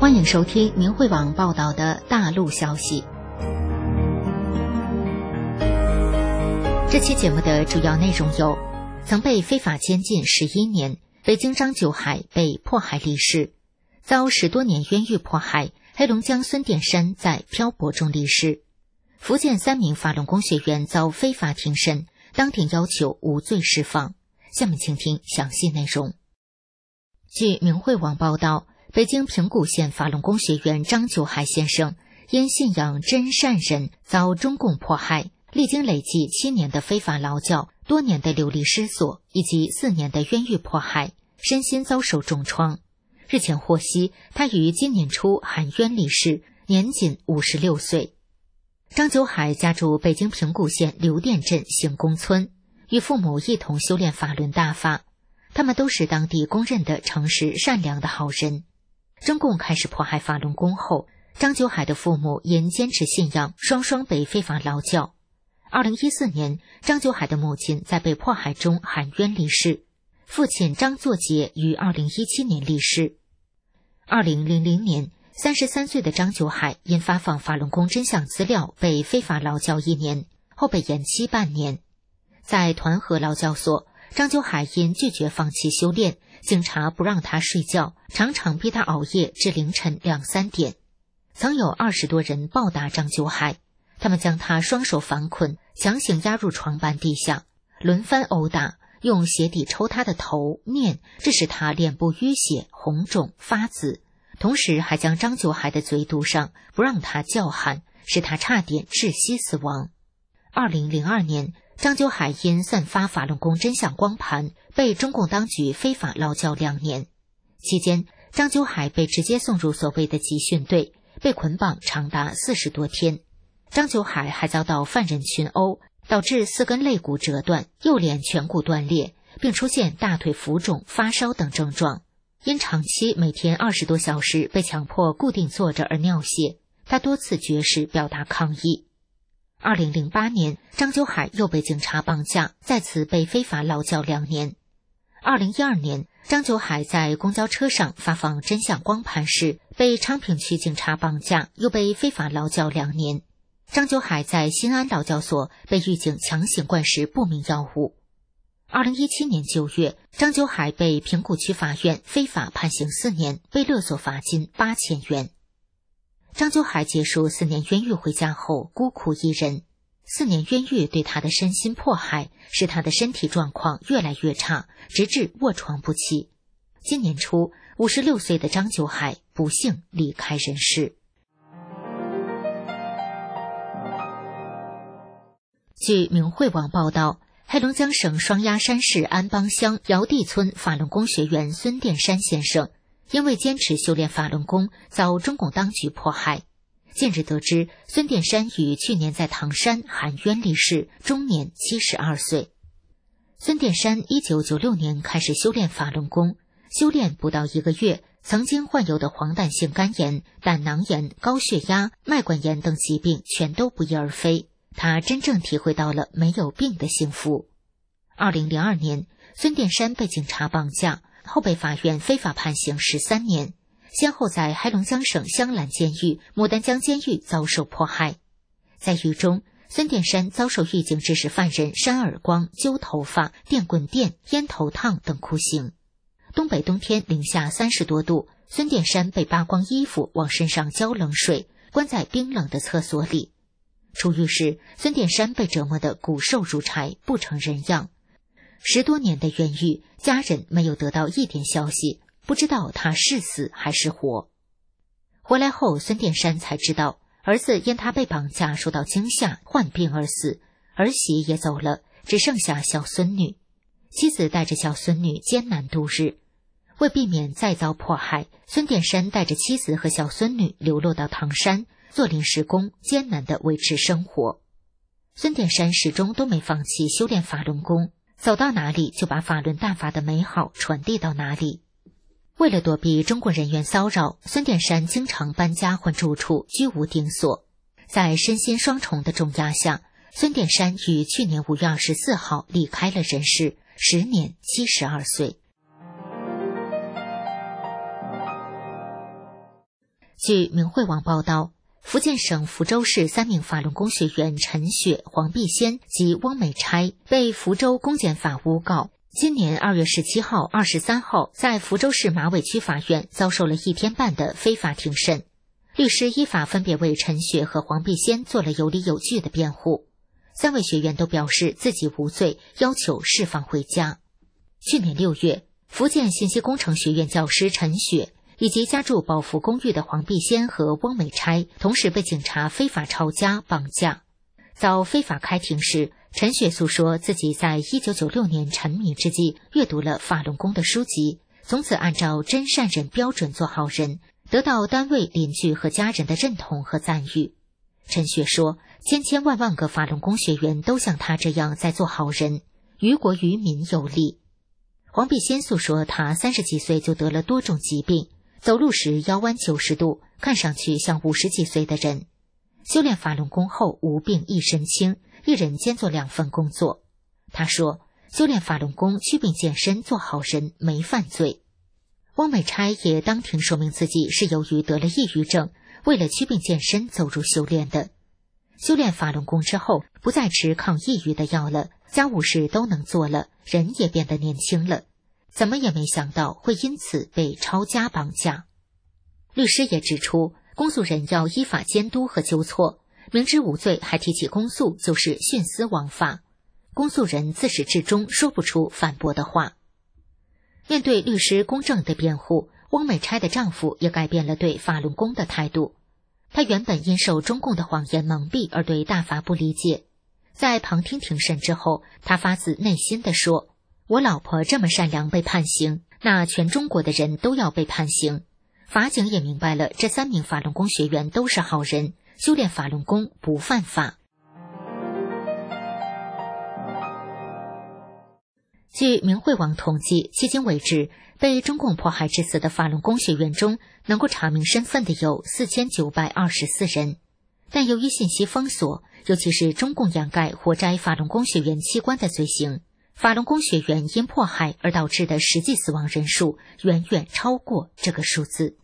欢迎收听明慧网报道的大陆消息。这期节目的主要内容有：曾被非法监禁11年，北京张九海被迫害离世；遭10多年冤狱迫害，黑龙江孙殿山在漂泊中离世；福建3名法轮功学员遭非法庭审，当庭要求无罪释放。下面请听详细内容。据明慧网报道，北京平谷县法轮功学员张九海先生因信仰真善忍遭中共迫害，历经累计7年的非法劳教、多年的流离失所以及4年的冤狱迫害，身心遭受重创。日前获悉，他于今年初含冤离世，年仅56岁。张九海家住北京平谷县刘店镇行宫村，与父母一同修炼法轮大法，他们都是当地公认的诚实善良的好人。中共开始迫害法轮功后，张九海的父母因坚持信仰，双双被非法劳教。2014年，张九海的母亲在被迫害中含冤离世，父亲张作杰于2017年离世。2000年，33岁的张九海因发放法轮功真相资料被非法劳教1年，后被延期半年。在团河劳教所，张九海因拒绝放弃修炼，警察不让他睡觉，常常逼他熬夜至凌晨2、3点。曾有20多人暴打张九海，他们将他双手反捆，强行压入床板底下，轮番殴打，用鞋底抽他的头、面，致使他脸部淤血、红肿、发紫，同时还将张九海的嘴堵上，不让他叫喊，使他差点窒息死亡。2002年，张九海因散发法轮功真相光盘，被中共当局非法劳教2年。期间，张九海被直接送入所谓的集训队，被捆绑长达40多天。张九海还遭到犯人群殴，导致4根肋骨折断，右脸颧骨断裂，并出现大腿浮肿、发烧等症状。因长期每天20多小时被强迫固定坐着而尿血，他多次绝食表达抗议。2008年，张九海又被警察绑架，再次被非法劳教2年。2012年，张九海在公交车上发放真相光盘时，被昌平区警察绑架，又被非法劳教2年。张九海在新安劳教所被狱警强行灌食不明药物。2017年9月，张九海被平谷区法院非法判刑4年，被勒索罚金8000元。张九海结束4年冤狱回家后孤苦一人，4年冤狱对他的身心迫害，使他的身体状况越来越差，直至卧床不起。今年初，56岁的张九海不幸离开人世。据明慧网报道，黑龙江省双鸭山市安邦乡尧地村法轮功学员孙殿山先生因为坚持修炼法轮功，遭中共当局迫害。近日得知，孙殿山于去年在唐山含冤离世，终年72岁。孙殿山1996年开始修炼法轮功，修炼不到1个月，曾经患有的黄疸性肝炎、胆囊炎、高血压、脉管炎等疾病全都不翼而飞，他真正体会到了没有病的幸福。2002年，孙殿山被警察绑架，后被法院非法判刑13年，先后在黑龙江省香兰监狱、牡丹江监狱遭受迫害。在狱中，孙殿山遭受狱警指使犯人扇耳光、揪头发、电棍电、烟头烫等酷刑。东北冬天零下30多度，孙殿山被扒光衣服，往身上浇冷水，关在冰冷的厕所里。出狱时，孙殿山被折磨得骨瘦如柴，不成人样。10多年的冤狱，家人没有得到一点消息，不知道他是死还是活。回来后，孙殿山才知道，儿子因他被绑架受到惊吓，患病而死，儿媳也走了，只剩下小孙女。妻子带着小孙女艰难度日。为避免再遭迫害，孙殿山带着妻子和小孙女流落到唐山，做临时工，艰难地维持生活。孙殿山始终都没放弃修炼法轮功，走到哪里就把法轮大法的美好传递到哪里。为了躲避中共人员骚扰，孙殿山经常搬家换住处，居无定所。在身心双重的重压下，孙殿山于去年5月24号离开了人世，时年72岁。 据明慧网报道，福建省福州市3名法轮功学员陈雪、黄碧仙及汪美钗被福州公检法诬告，今年2月17号、23号在福州市马尾区法院遭受了1天半的非法庭审。律师依法分别为陈雪和黄碧仙做了有理有据的辩护，3位学员都表示自己无罪，要求释放回家。去年6月，福建信息工程学院教师陈雪以及家住宝福公寓的黄碧仙和汪美钗同时被警察非法抄家绑架。遭非法开庭时，陈雪诉说自己在1996年沉迷之际阅读了法轮功的书籍，从此按照真善忍标准做好人，得到单位、邻居和家人的认同和赞誉。陈雪说，千万个法轮功学员都像他这样在做好人，于国于民有利。黄碧仙诉说，他30几岁就得了多种疾病，走路时腰弯90度，看上去像50几岁的人。修炼法轮功后无病一身轻，一人兼做2份工作。他说，修炼法轮功祛病健身，做好人，没犯罪。汪美钗也当庭说明自己是由于得了抑郁症，为了祛病健身走入修炼的。修炼法轮功之后，不再吃抗抑郁的药了，家务事都能做了，人也变得年轻了。怎么也没想到会因此被抄家绑架。律师也指出，公诉人要依法监督和纠错，明知无罪还提起公诉，就是徇私枉法。公诉人自始至终说不出反驳的话。面对律师公正的辩护，汪美钗的丈夫也改变了对法轮功的态度。他原本因受中共的谎言蒙蔽而对大法不理解，在旁听庭审之后，他发自内心地说，我老婆这么善良被判刑，那全中国的人都要被判刑。法警也明白了，这3名法轮功学员都是好人，修炼法轮功不犯法。据明慧网统计，迄今为止，被中共迫害致死的法轮功学员中，能够查明身份的有4924人。但由于信息封锁，尤其是中共掩盖活摘法轮功学员器官的罪行，法轮功学员因迫害而导致的实际死亡人数远远超过这个数字。